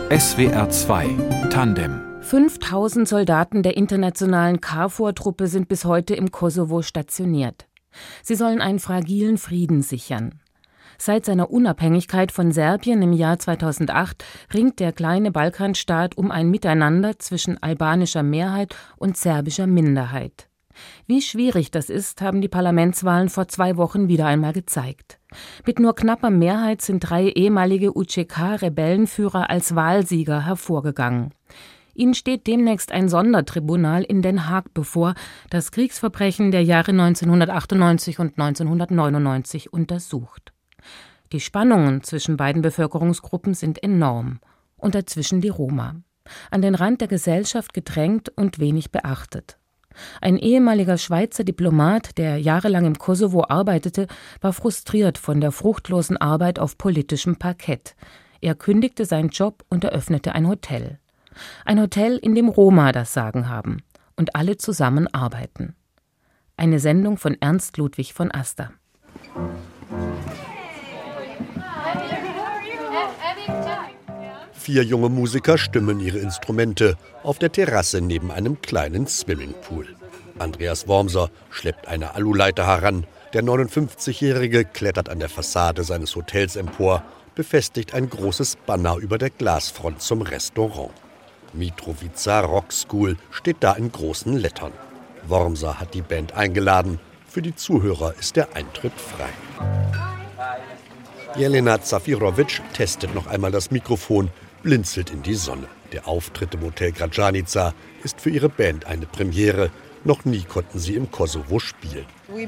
SWR 2 Tandem. 5000 Soldaten der internationalen KFOR-Truppe sind bis heute im Kosovo stationiert. Sie sollen einen fragilen Frieden sichern. Seit seiner Unabhängigkeit von Serbien im Jahr 2008 ringt der kleine Balkanstaat um ein Miteinander zwischen albanischer Mehrheit und serbischer Minderheit. Wie schwierig das ist, haben die Parlamentswahlen vor 2 Wochen wieder einmal gezeigt. Mit nur knapper Mehrheit sind 3 ehemalige UÇK-Rebellenführer als Wahlsieger hervorgegangen. Ihnen steht demnächst ein Sondertribunal in Den Haag bevor, das Kriegsverbrechen der Jahre 1998 und 1999 untersucht. Die Spannungen zwischen beiden Bevölkerungsgruppen sind enorm. Und dazwischen die Roma. An den Rand der Gesellschaft gedrängt und wenig beachtet. Ein ehemaliger Schweizer Diplomat, der jahrelang im Kosovo arbeitete, war frustriert von der fruchtlosen Arbeit auf politischem Parkett. Er kündigte seinen Job und eröffnete ein Hotel. Ein Hotel, in dem Roma das Sagen haben und alle zusammen arbeiten. Eine Sendung von Ernst Ludwig von Aster. Vier junge Musiker stimmen ihre Instrumente auf der Terrasse neben einem kleinen Swimmingpool. Andreas Wormser schleppt eine Aluleiter heran. Der 59-Jährige klettert an der Fassade seines Hotels empor, befestigt ein großes Banner über der Glasfront zum Restaurant. Mitrovica Rock School steht da in großen Lettern. Wormser hat die Band eingeladen. Für die Zuhörer ist der Eintritt frei. Jelena Zafirovic testet noch einmal das Mikrofon, blinzelt in die Sonne. Der Auftritt im Hotel Gračanica ist für ihre Band eine Premiere. Noch nie konnten sie im Kosovo spielen.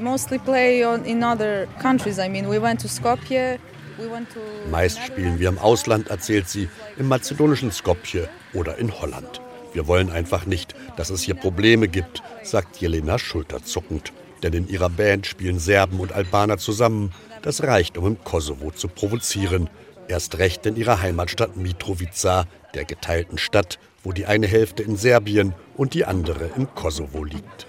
Meist spielen wir im Ausland, erzählt sie, im mazedonischen Skopje oder in Holland. Wir wollen einfach nicht, dass es hier Probleme gibt, sagt Jelena schulterzuckend. Denn in ihrer Band spielen Serben und Albaner zusammen. Das reicht, um im Kosovo zu provozieren. Erst recht in ihrer Heimatstadt Mitrovica, der geteilten Stadt, wo die eine Hälfte in Serbien und die andere im Kosovo liegt.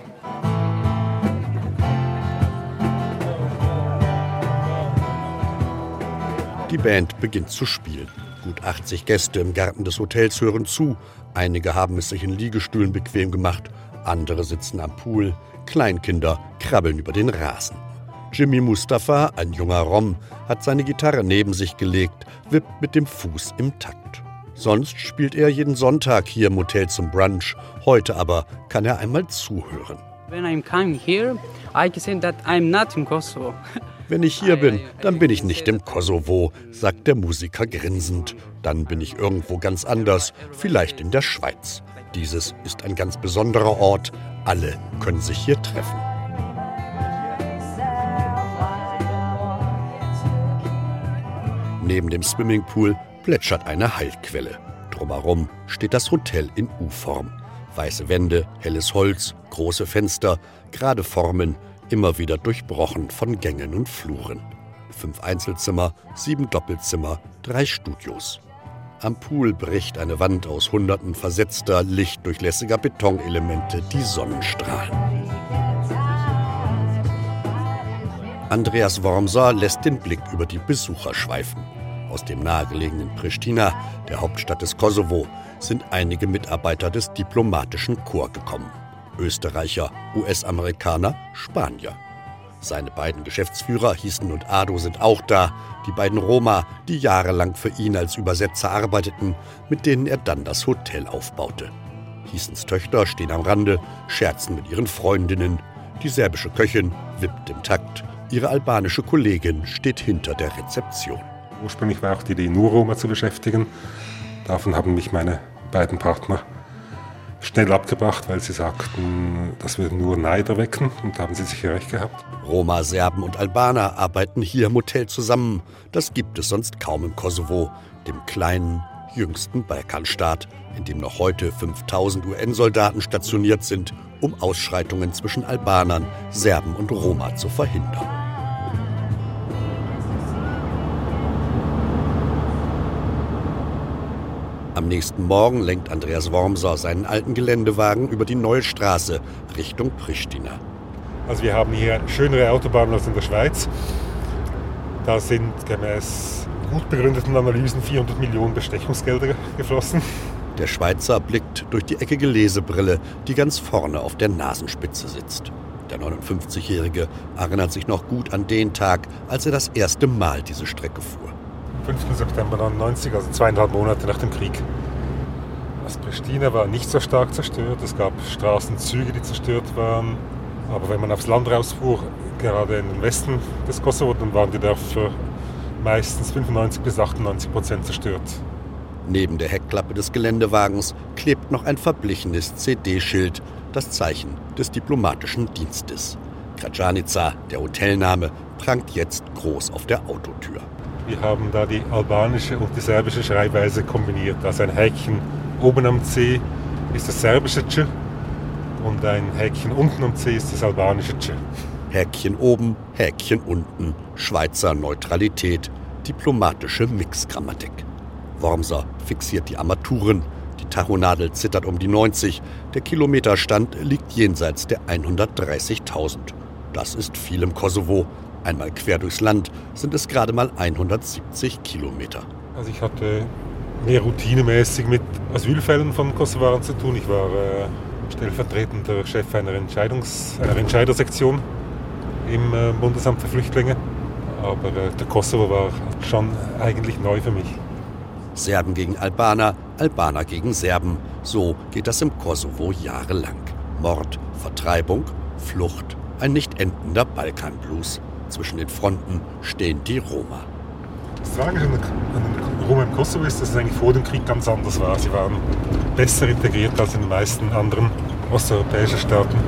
Die Band beginnt zu spielen. Gut 80 Gäste im Garten des Hotels hören zu. Einige haben es sich in Liegestühlen bequem gemacht, andere sitzen am Pool. Kleinkinder krabbeln über den Rasen. Jimmy Mustafa, ein junger Rom, hat seine Gitarre neben sich gelegt, wippt mit dem Fuß im Takt. Sonst spielt er jeden Sonntag hier im Hotel zum Brunch. Heute aber kann er einmal zuhören. Wenn ich hier bin, dann bin ich nicht im Kosovo, sagt der Musiker grinsend. Dann bin ich irgendwo ganz anders, vielleicht in der Schweiz. Dieses ist ein ganz besonderer Ort. Alle können sich hier treffen. Neben dem Swimmingpool plätschert eine Heilquelle. Drumherum steht das Hotel in U-Form. Weiße Wände, helles Holz, große Fenster, gerade Formen, immer wieder durchbrochen von Gängen und Fluren. 5 Einzelzimmer, 7 Doppelzimmer, 3 Studios. Am Pool bricht eine Wand aus Hunderten versetzter, lichtdurchlässiger Betonelemente die Sonnenstrahlen. Andreas Wormser lässt den Blick über die Besucher schweifen. Aus dem nahegelegenen Pristina, der Hauptstadt des Kosovo, sind einige Mitarbeiter des diplomatischen Korps gekommen. Österreicher, US-Amerikaner, Spanier. Seine beiden Geschäftsführer, Hissen und Ado, sind auch da. Die beiden Roma, die jahrelang für ihn als Übersetzer arbeiteten, mit denen er dann das Hotel aufbaute. Hissens Töchter stehen am Rande, scherzen mit ihren Freundinnen. Die serbische Köchin wippt im Takt. Ihre albanische Kollegin steht hinter der Rezeption. Ursprünglich war auch die Idee, nur Roma zu beschäftigen. Davon haben mich meine beiden Partner schnell abgebracht, weil sie sagten, das würde nur Neid erwecken, und da haben sie sicher recht gehabt. Roma, Serben und Albaner arbeiten hier im Hotel zusammen. Das gibt es sonst kaum im Kosovo, dem kleinen, jüngsten Balkanstaat, in dem noch heute 5000 UN-Soldaten stationiert sind, um Ausschreitungen zwischen Albanern, Serben und Roma zu verhindern. Am nächsten Morgen lenkt Andreas Wormser seinen alten Geländewagen über die neue Straße Richtung Pristina. Also wir haben hier schönere Autobahnen als in der Schweiz. Da sind gemäß gut begründeten Analysen 400 Millionen Bestechungsgelder geflossen. Der Schweizer blickt durch die eckige Lesebrille, die ganz vorne auf der Nasenspitze sitzt. Der 59-Jährige erinnert sich noch gut an den Tag, als er das erste Mal diese Strecke fuhr. 5. September 1999, also 2,5 Monate nach dem Krieg. Das Pristina war nicht so stark zerstört. Es gab Straßenzüge, die zerstört waren. Aber wenn man aufs Land rausfuhr, gerade in den Westen des Kosovo, dann waren die Dörfer meistens 95-98% zerstört. Neben der Heckklappe des Geländewagens klebt noch ein verblichenes CD-Schild, das Zeichen des diplomatischen Dienstes. Gračanica, der Hotelname, prangt jetzt groß auf der Autotür. Wir haben da die albanische und die serbische Schreibweise kombiniert. Also ein Häkchen oben am C ist das serbische C und ein Häkchen unten am C ist das albanische C. Häkchen oben, Häkchen unten, Schweizer Neutralität, diplomatische Mixgrammatik. Wormser fixiert die Armaturen, die Tachonadel zittert um die 90, der Kilometerstand liegt jenseits der 130.000. Das ist viel im Kosovo. Einmal quer durchs Land sind es gerade mal 170 Kilometer. Also ich hatte mehr routinemäßig mit Asylfällen von Kosovaren zu tun. Ich war stellvertretender Chef einer Entscheidersektion im Bundesamt für Flüchtlinge. Aber der Kosovo war schon eigentlich neu für mich. Serben gegen Albaner, Albaner gegen Serben. So geht das im Kosovo jahrelang. Mord, Vertreibung, Flucht, ein nicht endender Balkanblues. Zwischen den Fronten stehen die Roma. Das Tragische an den Roma im Kosovo ist, dass es eigentlich vor dem Krieg ganz anders war. Sie waren besser integriert als in den meisten anderen osteuropäischen Staaten.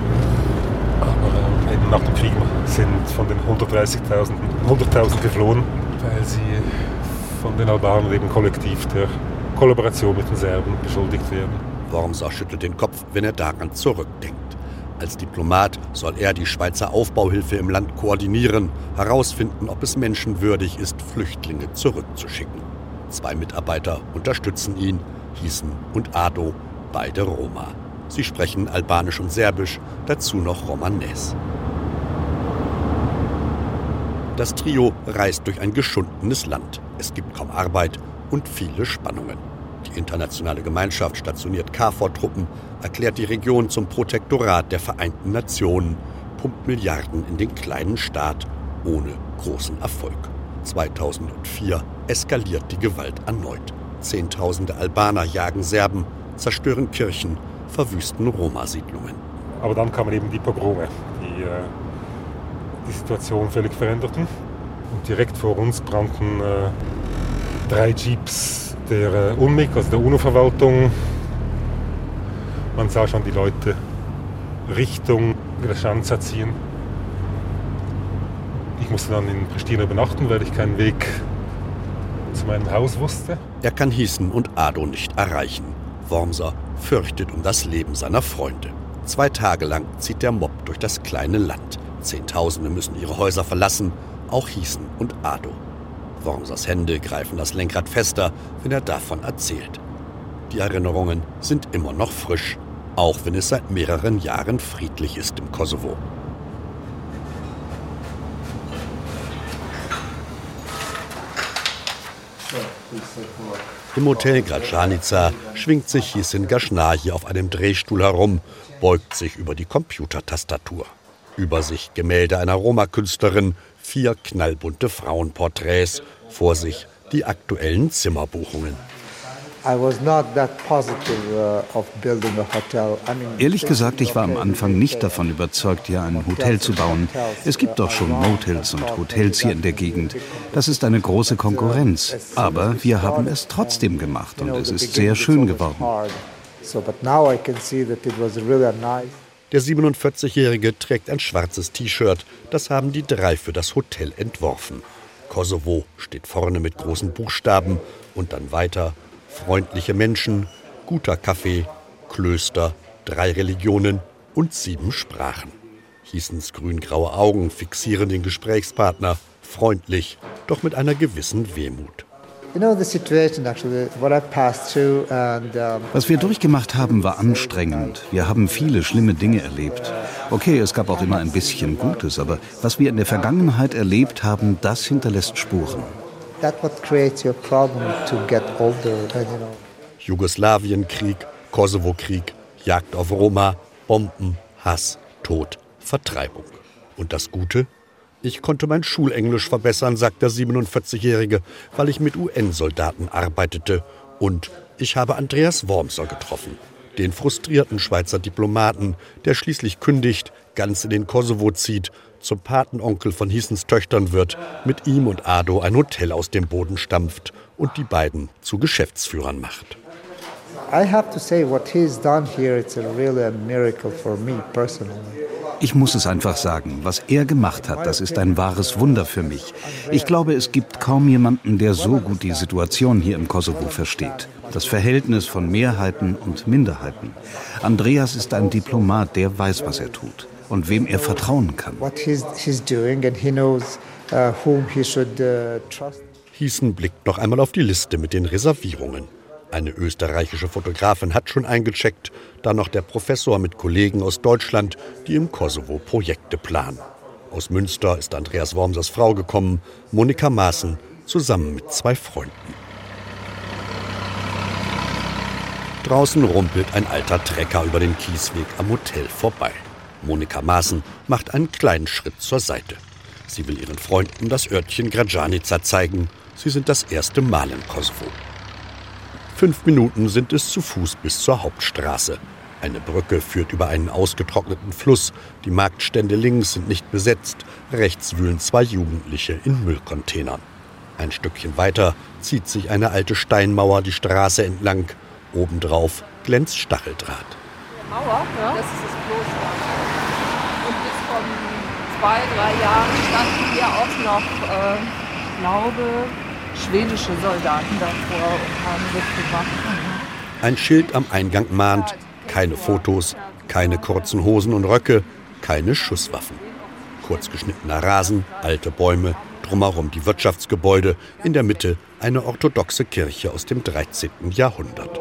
Aber eben nach dem Krieg sind von den 130.000 100.000 geflohen, weil sie von den Albanern eben kollektiv der Kollaboration mit den Serben beschuldigt werden. Wormser schüttelt den Kopf, wenn er daran zurückdenkt. Als Diplomat soll er die Schweizer Aufbauhilfe im Land koordinieren, herausfinden, ob es menschenwürdig ist, Flüchtlinge zurückzuschicken. 2 Mitarbeiter unterstützen ihn, Hießen und Ado, beide Roma. Sie sprechen Albanisch und Serbisch, dazu noch Romanes. Das Trio reist durch ein geschundenes Land. Es gibt kaum Arbeit und viele Spannungen. Die internationale Gemeinschaft stationiert KFOR-Truppen, erklärt die Region zum Protektorat der Vereinten Nationen, pumpt Milliarden in den kleinen Staat ohne großen Erfolg. 2004 eskaliert die Gewalt erneut. Zehntausende Albaner jagen Serben, zerstören Kirchen, verwüsten Roma-Siedlungen. Aber dann kamen eben die Pogrome, die die Situation völlig veränderten. Und direkt vor uns brannten 3 Jeeps der UNMIK, also der UNO-Verwaltung. Man sah schon die Leute Richtung Gračanica ziehen. Ich musste dann in Pristina übernachten, weil ich keinen Weg zu meinem Haus wusste. Er kann Hießen und Ado nicht erreichen. Wormser fürchtet um das Leben seiner Freunde. 2 Tage lang zieht der Mob durch das kleine Land. Zehntausende müssen ihre Häuser verlassen, auch Hießen und Ado. Wormsers Hände greifen das Lenkrad fester, wenn er davon erzählt. Die Erinnerungen sind immer noch frisch, auch wenn es seit mehreren Jahren friedlich ist im Kosovo. Im Hotel Gračanica schwingt sich Hießen Gašnaji auf einem Drehstuhl herum, beugt sich über die Computertastatur. Über sich Gemälde einer Roma-Künstlerin, 4 knallbunte Frauenporträts, vor sich die aktuellen Zimmerbuchungen. Ehrlich gesagt, ich war am Anfang nicht davon überzeugt, hier ein Hotel zu bauen. Es gibt doch schon Motels und Hotels hier in der Gegend. Das ist eine große Konkurrenz. Aber wir haben es trotzdem gemacht und es ist sehr schön geworden. Der 47-Jährige trägt ein schwarzes T-Shirt. Das haben die 3 für das Hotel entworfen. Kosovo steht vorne mit großen Buchstaben und dann weiter: freundliche Menschen, guter Kaffee, Klöster, 3 Religionen und 7 Sprachen. Hießens grün-graue Augen fixieren den Gesprächspartner, freundlich, doch mit einer gewissen Wehmut. Was wir durchgemacht haben, war anstrengend. Wir haben viele schlimme Dinge erlebt. Okay, es gab auch immer ein bisschen Gutes, aber was wir in der Vergangenheit erlebt haben, das hinterlässt Spuren. Jugoslawienkrieg, Kosovo-Krieg, Jagd auf Roma, Bomben, Hass, Tod, Vertreibung. Und das Gute? Ich konnte mein Schulenglisch verbessern, sagt der 47-Jährige, weil ich mit UN-Soldaten arbeitete. Und ich habe Andreas Wormser getroffen, den frustrierten Schweizer Diplomaten, der schließlich kündigt, ganz in den Kosovo zieht, zum Patenonkel von Hiessens Töchtern wird, mit ihm und Ado ein Hotel aus dem Boden stampft und die beiden zu Geschäftsführern macht. Ich muss es einfach sagen, was er gemacht hat, das ist ein wahres Wunder für mich. Ich glaube, es gibt kaum jemanden, der so gut die Situation hier im Kosovo versteht. Das Verhältnis von Mehrheiten und Minderheiten. Andreas ist ein Diplomat, der weiß, was er tut und wem er vertrauen kann. Hiessen blickt noch einmal auf die Liste mit den Reservierungen. Eine österreichische Fotografin hat schon eingecheckt, dann noch der Professor mit Kollegen aus Deutschland, die im Kosovo Projekte planen. Aus Münster ist Andreas Wormsers Frau gekommen, Monika Maaßen, zusammen mit 2 Freunden. Draußen rumpelt ein alter Trecker über den Kiesweg am Hotel vorbei. Monika Maaßen macht einen kleinen Schritt zur Seite. Sie will ihren Freunden das Örtchen Gračanica zeigen. Sie sind das erste Mal im Kosovo. 5 Minuten sind es zu Fuß bis zur Hauptstraße. Eine Brücke führt über einen ausgetrockneten Fluss. Die Marktstände links sind nicht besetzt. Rechts wühlen 2 Jugendliche in Müllcontainern. Ein Stückchen weiter zieht sich eine alte Steinmauer die Straße entlang. Obendrauf glänzt Stacheldraht. Die Mauer, ja? Das ist das Kloster. Und bis vor 2-3 Jahren standen hier auch noch, glaube schwedische Soldaten davor und haben mitgemacht. Ein Schild am Eingang mahnt, keine Fotos, keine kurzen Hosen und Röcke, keine Schusswaffen. Kurzgeschnittener Rasen, alte Bäume, drumherum die Wirtschaftsgebäude, in der Mitte eine orthodoxe Kirche aus dem 13. Jahrhundert.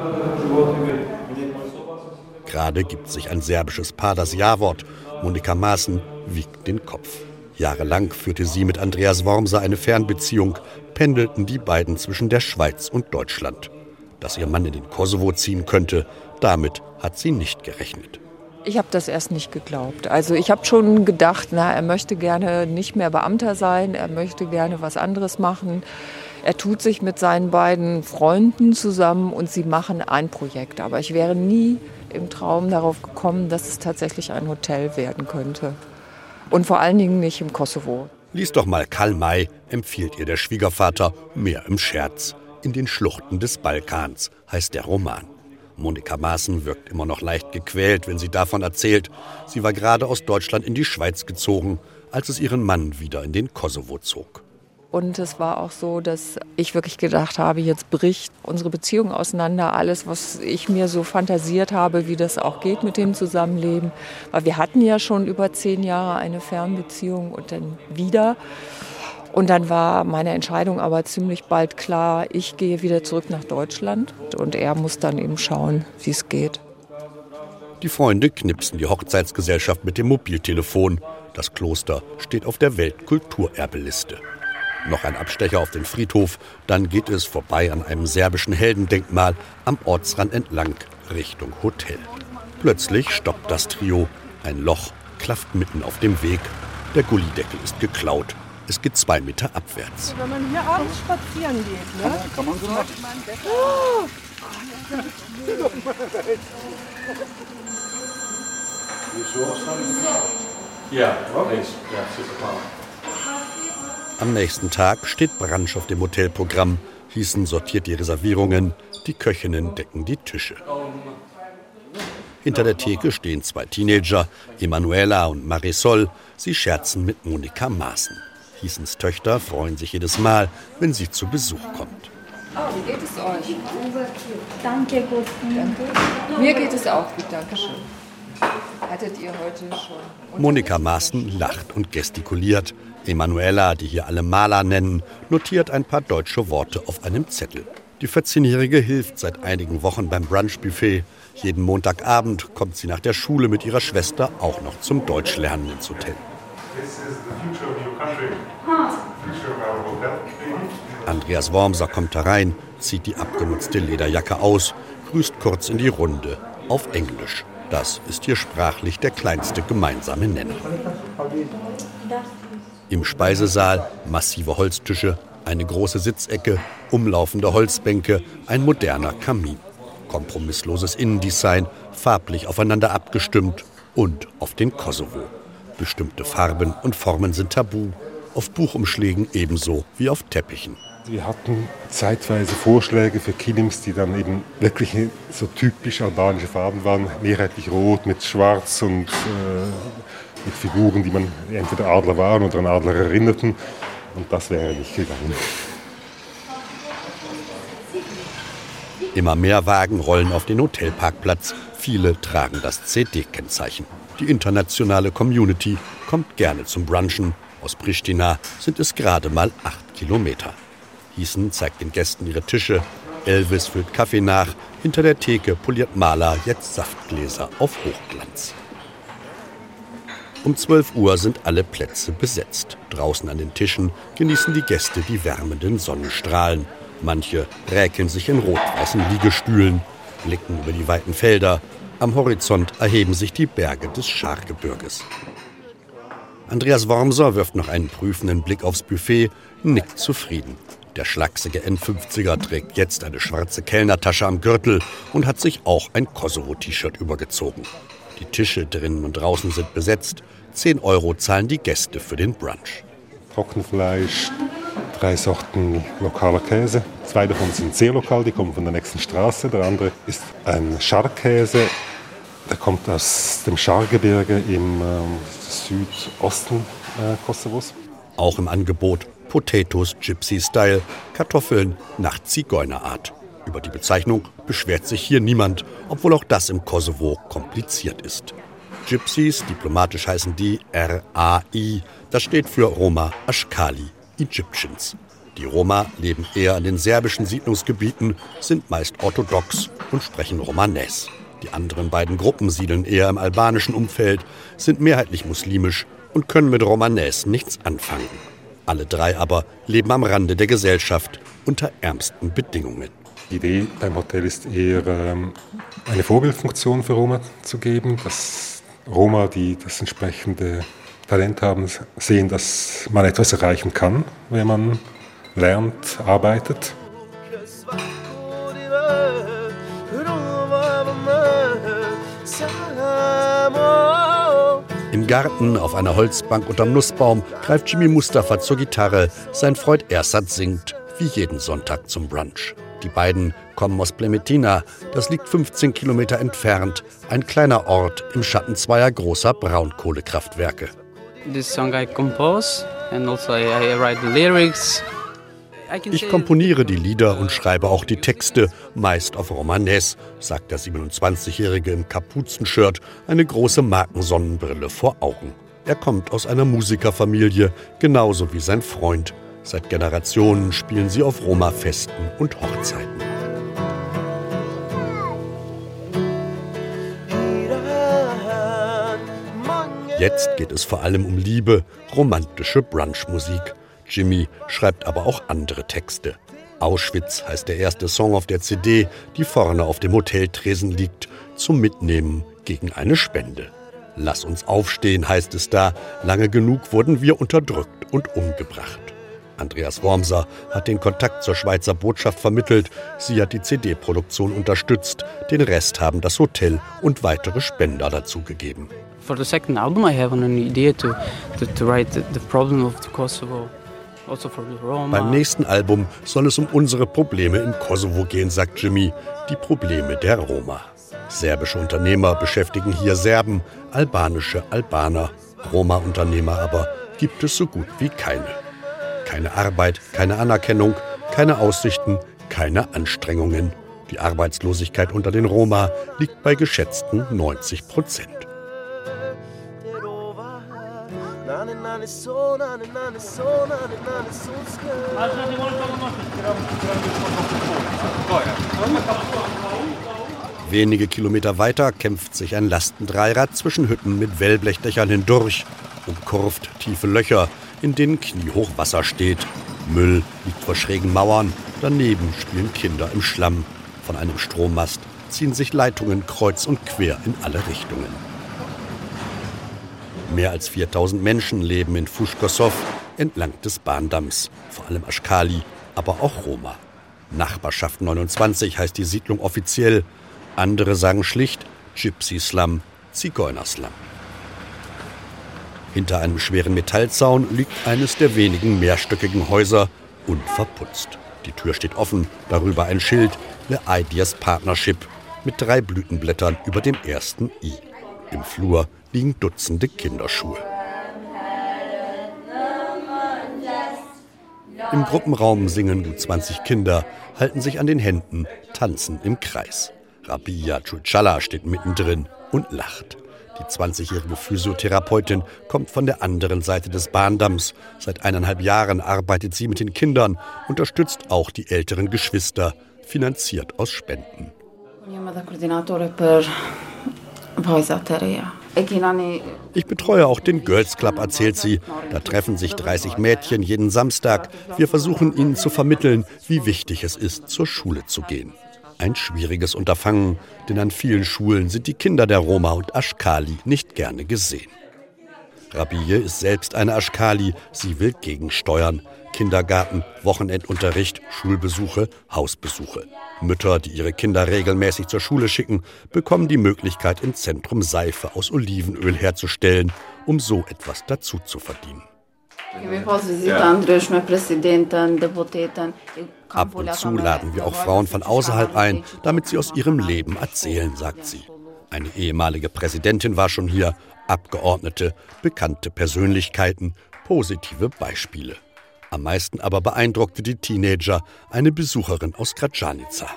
Gerade gibt sich ein serbisches Paar das Ja-Wort. Monika Maaßen wiegt den Kopf. Jahrelang führte sie mit Andreas Wormser eine Fernbeziehung, pendelten die beiden zwischen der Schweiz und Deutschland. Dass ihr Mann in den Kosovo ziehen könnte, damit hat sie nicht gerechnet. Ich habe das erst nicht geglaubt. Also ich habe schon gedacht, er möchte gerne nicht mehr Beamter sein, er möchte gerne was anderes machen. Er tut sich mit seinen beiden Freunden zusammen und sie machen ein Projekt. Aber ich wäre nie im Traum darauf gekommen, dass es tatsächlich ein Hotel werden könnte. Und vor allen Dingen nicht im Kosovo. Lies doch mal Karl May, empfiehlt ihr der Schwiegervater, mehr im Scherz. In den Schluchten des Balkans heißt der Roman. Monika Maaßen wirkt immer noch leicht gequält, wenn sie davon erzählt. Sie war gerade aus Deutschland in die Schweiz gezogen, als es ihren Mann wieder in den Kosovo zog. Und es war auch so, dass ich wirklich gedacht habe, jetzt bricht unsere Beziehung auseinander. Alles, was ich mir so fantasiert habe, wie das auch geht mit dem Zusammenleben. Weil wir hatten ja schon über 10 Jahre eine Fernbeziehung und dann wieder. Und dann war meine Entscheidung aber ziemlich bald klar, ich gehe wieder zurück nach Deutschland. Und er muss dann eben schauen, wie es geht. Die Freunde knipsen die Hochzeitsgesellschaft mit dem Mobiltelefon. Das Kloster steht auf der Weltkulturerbeliste. Noch ein Abstecher auf den Friedhof, dann geht es vorbei an einem serbischen Heldendenkmal am Ortsrand entlang Richtung Hotel. Plötzlich stoppt das Trio. Ein Loch klafft mitten auf dem Weg. Der Gullideckel ist geklaut. Es geht 2 Meter abwärts. Wenn man hier abends spazieren geht, ne? Kann man so machen. Ja, super. Am nächsten Tag steht Brunch auf dem Hotelprogramm. Hiessen sortiert die Reservierungen, die Köchinnen decken die Tische. Hinter der Theke stehen 2 Teenager, Emanuela und Marisol. Sie scherzen mit Monika Maaßen. Hiessens Töchter freuen sich jedes Mal, wenn sie zu Besuch kommt. Oh, wie geht es euch? Danke, gut. Danke. Mir geht es auch gut, danke schön. Hattet ihr heute schon? Monika Maaßen lacht und gestikuliert. Emanuela, die hier alle Maler nennen, notiert ein paar deutsche Worte auf einem Zettel. Die 14-Jährige hilft seit einigen Wochen beim Brunchbuffet. Jeden Montagabend kommt sie nach der Schule mit ihrer Schwester auch noch zum Deutschlernen ins Hotel. This is the future of your country. The future of our hotel. Andreas Wormser kommt herein, zieht die abgenutzte Lederjacke aus, grüßt kurz in die Runde auf Englisch. Das ist hier sprachlich der kleinste gemeinsame Nenner. Im Speisesaal massive Holztische, eine große Sitzecke, umlaufende Holzbänke, ein moderner Kamin. Kompromissloses Innendesign, farblich aufeinander abgestimmt und auf den Kosovo. Bestimmte Farben und Formen sind tabu, auf Buchumschlägen ebenso wie auf Teppichen. Wir hatten zeitweise Vorschläge für Kilims, die dann eben wirklich so typisch albanische Farben waren, mehrheitlich rot mit schwarz und mit Figuren, die man entweder Adler waren oder an Adler erinnerten. Und das wäre nicht gegangen. Immer mehr Wagen rollen auf den Hotelparkplatz. Viele tragen das CD-Kennzeichen. Die internationale Community kommt gerne zum Brunchen. Aus Pristina sind es gerade mal 8 Kilometer. Hießen zeigt den Gästen ihre Tische. Elvis füllt Kaffee nach. Hinter der Theke poliert Maler jetzt Saftgläser auf Hochglanz. Um 12 Uhr sind alle Plätze besetzt. Draußen an den Tischen genießen die Gäste die wärmenden Sonnenstrahlen. Manche räkeln sich in rot-weißen Liegestühlen, blicken über die weiten Felder. Am Horizont erheben sich die Berge des Schargebirges. Andreas Wormser wirft noch einen prüfenden Blick aufs Buffet, nickt zufrieden. Der schlachsige N50er trägt jetzt eine schwarze Kellnertasche am Gürtel und hat sich auch ein Kosovo-T-Shirt übergezogen. Die Tische drinnen und draußen sind besetzt. 10 € zahlen die Gäste für den Brunch. Trockenfleisch, 3 Sorten lokaler Käse. 2 davon sind sehr lokal, die kommen von der nächsten Straße. Der andere ist ein Scharkäse, der kommt aus dem Schargebirge im Südosten Kosovos. Auch im Angebot Potatoes Gypsy Style, Kartoffeln nach Zigeunerart. Über die Bezeichnung beschwert sich hier niemand, obwohl auch das im Kosovo kompliziert ist. Gypsies, diplomatisch heißen die RAI, das steht für Roma Ashkali, Egyptians. Die Roma leben eher in den serbischen Siedlungsgebieten, sind meist orthodox und sprechen Romanes. Die anderen beiden Gruppen siedeln eher im albanischen Umfeld, sind mehrheitlich muslimisch und können mit Romanes nichts anfangen. Alle 3 aber leben am Rande der Gesellschaft unter ärmsten Bedingungen. Die Idee beim Hotel ist eher, eine Vorbildfunktion für Roma zu geben, dass Roma, die das entsprechende Talent haben, sehen, dass man etwas erreichen kann, wenn man lernt, arbeitet. Im Garten auf einer Holzbank unterm Nussbaum greift Jimmy Mustafa zur Gitarre. Sein Freund Ersat singt wie jeden Sonntag zum Brunch. Die beiden kommen aus Plemetina, das liegt 15 Kilometer entfernt, ein kleiner Ort im Schatten 2 großer Braunkohlekraftwerke. This song I compose and also I write the lyrics. Ich komponiere die Lieder und schreibe auch die Texte, meist auf Romanes, sagt der 27-Jährige im Kapuzenshirt, eine große Markensonnenbrille vor Augen. Er kommt aus einer Musikerfamilie, genauso wie sein Freund. Seit Generationen spielen sie auf Roma-Festen und Hochzeiten. Jetzt geht es vor allem um Liebe, romantische Brunchmusik. Jimmy schreibt aber auch andere Texte. Auschwitz heißt der erste Song auf der CD, die vorne auf dem Hoteltresen liegt, zum Mitnehmen gegen eine Spende. Lass uns aufstehen, heißt es da. Lange genug wurden wir unterdrückt und umgebracht. Andreas Wormser hat den Kontakt zur Schweizer Botschaft vermittelt. Sie hat die CD-Produktion unterstützt. Den Rest haben das Hotel und weitere Spender dazugegeben. For the second album I have an idea to write the problem of the Kosovo. Also for the Roma. Beim nächsten Album soll es um unsere Probleme im Kosovo gehen, sagt Jimmy. Die Probleme der Roma. Serbische Unternehmer beschäftigen hier Serben, albanische Albaner. Roma-Unternehmer aber gibt es so gut wie keine. Keine Arbeit, keine Anerkennung, keine Aussichten, keine Anstrengungen. Die Arbeitslosigkeit unter den Roma liegt bei geschätzten 90%. Wenige Kilometer weiter kämpft sich ein Lastendreirad zwischen Hütten mit Wellblechdächern hindurch, umkurvt tiefe Löcher, in denen kniehoch Wasser steht. Müll liegt vor schrägen Mauern, daneben spielen Kinder im Schlamm. Von einem Strommast ziehen sich Leitungen kreuz und quer in alle Richtungen. Mehr als 4000 Menschen leben in Fushkossow entlang des Bahndamms, vor allem Ashkali, aber auch Roma. Nachbarschaft 29 heißt die Siedlung offiziell. Andere sagen schlicht Gypsy-Slum, Zigeuner-Slum. Hinter einem schweren Metallzaun liegt eines der wenigen mehrstöckigen Häuser, unverputzt. Die Tür steht offen, darüber ein Schild, The Ideas Partnership, mit 3 Blütenblättern über dem ersten I. Im Flur liegen Dutzende Kinderschuhe. Im Gruppenraum singen gut 20 Kinder, halten sich an den Händen, tanzen im Kreis. Rabia Chulchala steht mittendrin und lacht. Die 20-jährige Physiotherapeutin kommt von der anderen Seite des Bahndamms. Seit 1,5 Jahren arbeitet sie mit den Kindern, unterstützt auch die älteren Geschwister, finanziert aus Spenden. Ich betreue auch den Girls Club, erzählt sie. Da treffen sich 30 Mädchen jeden Samstag. Wir versuchen ihnen zu vermitteln, wie wichtig es ist, zur Schule zu gehen. Ein schwieriges Unterfangen, denn an vielen Schulen sind die Kinder der Roma und Ashkali nicht gerne gesehen. Rabie ist selbst eine Ashkali, sie will gegensteuern. Kindergarten, Wochenendunterricht, Schulbesuche, Hausbesuche. Mütter, die ihre Kinder regelmäßig zur Schule schicken, bekommen die Möglichkeit, im Zentrum Seife aus Olivenöl herzustellen, um so etwas dazu zu verdienen. Ab und zu laden wir auch Frauen von außerhalb ein, damit sie aus ihrem Leben erzählen, sagt sie. Eine ehemalige Präsidentin war schon hier, Abgeordnete, bekannte Persönlichkeiten, positive Beispiele. Am meisten aber beeindruckte die Teenager eine Besucherin aus Gračanica.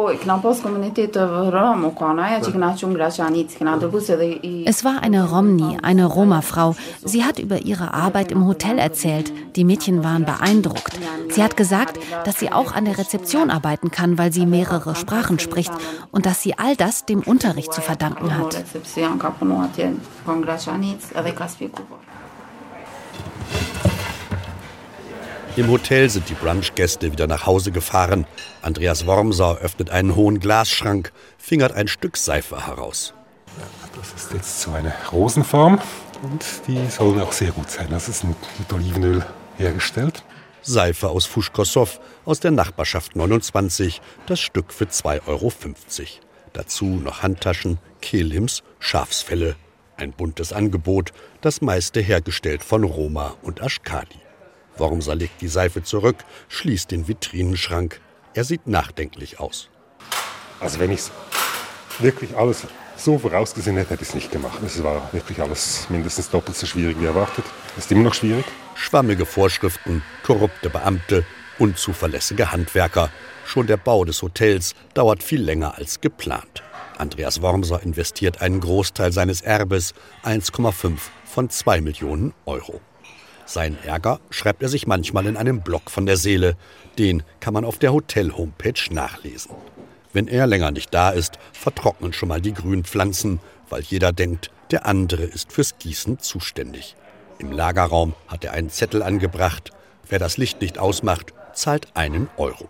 Es war eine Romni, eine Roma-Frau. Sie hat über ihre Arbeit im Hotel erzählt. Die Mädchen waren beeindruckt. Sie hat gesagt, dass sie auch an der Rezeption arbeiten kann, weil sie mehrere Sprachen spricht und dass sie all das dem Unterricht zu verdanken hat. Im Hotel sind die Brunchgäste wieder nach Hause gefahren. Andreas Wormser öffnet einen hohen Glasschrank, fingert ein Stück Seife heraus. Das ist jetzt so eine Rosenform und die soll auch sehr gut sein. Das ist mit Olivenöl hergestellt. Seife aus Fushkossow, aus der Nachbarschaft 29, das Stück für 2,50 €. Dazu noch Handtaschen, Kehlims, Schafsfelle. Ein buntes Angebot, das meiste hergestellt von Roma und Ashkali. Wormser legt die Seife zurück, schließt den Vitrinenschrank. Er sieht nachdenklich aus. Also wenn ich wirklich alles so vorausgesehen hätte, hätte ich es nicht gemacht. Es war wirklich alles mindestens doppelt so schwierig wie erwartet. Ist immer noch schwierig. Schwammige Vorschriften, korrupte Beamte, unzuverlässige Handwerker. Schon der Bau des Hotels dauert viel länger als geplant. Andreas Wormser investiert einen Großteil seines Erbes, 1,5 von 2 Millionen €. Seinen Ärger schreibt er sich manchmal in einem Blog von der Seele. Den kann man auf der Hotel-Homepage nachlesen. Wenn er länger nicht da ist, vertrocknen schon mal die Grünpflanzen, weil jeder denkt, der andere ist fürs Gießen zuständig. Im Lagerraum hat er einen Zettel angebracht. Wer das Licht nicht ausmacht, zahlt €1.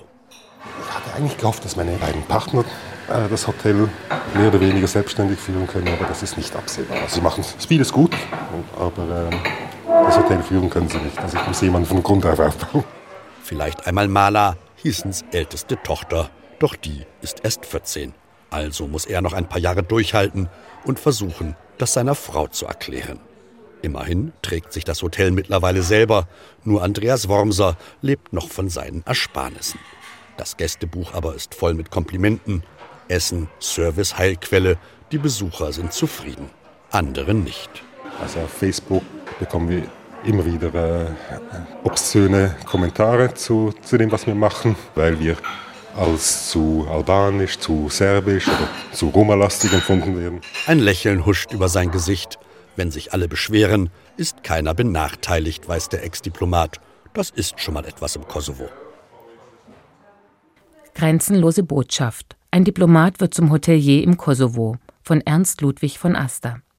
Ich hatte eigentlich gehofft, dass meine beiden Partner das Hotel mehr oder weniger selbstständig führen können, aber das ist nicht absehbar. Also sie machen vieles gut, aber das Hotel führen können sie nicht. Also ich muss jemanden von Grund auf aufbauen. Vielleicht einmal Mala, Hiesens älteste Tochter. Doch die ist erst 14. Also muss er noch ein paar Jahre durchhalten und versuchen, das seiner Frau zu erklären. Immerhin trägt sich das Hotel mittlerweile selber. Nur Andreas Wormser lebt noch von seinen Ersparnissen. Das Gästebuch aber ist voll mit Komplimenten. Essen, Service, Heilquelle. Die Besucher sind zufrieden. Andere nicht. Also auf Facebook bekommen wir immer wieder obszöne Kommentare zu dem, was wir machen, weil wir als zu albanisch, zu serbisch oder zu romalastig empfunden werden. Ein Lächeln huscht über sein Gesicht. Wenn sich alle beschweren, ist keiner benachteiligt, weiß der Ex-Diplomat. Das ist schon mal etwas im Kosovo. Grenzenlose Botschaft. Ein Diplomat wird zum Hotelier im Kosovo. Von Ernst Ludwig von Aster.